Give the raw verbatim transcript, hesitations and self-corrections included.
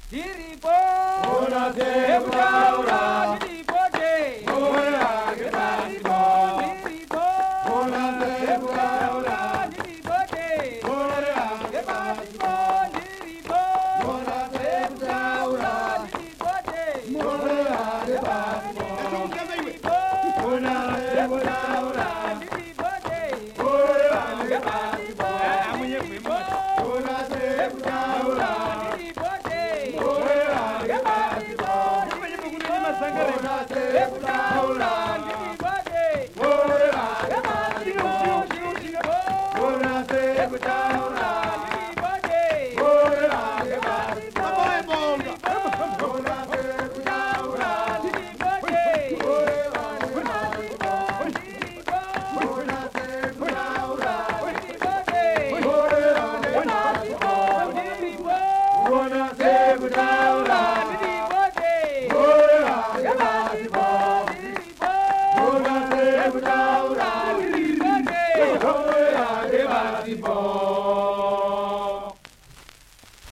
diripo, ona se ura, diripo de, ona diripo, diripo, ona se ura, diripo de, ona diripo, diripo, ona se ura, diripo de, ona diripo, ona se ura, diripo de, ona diripo, Buddha.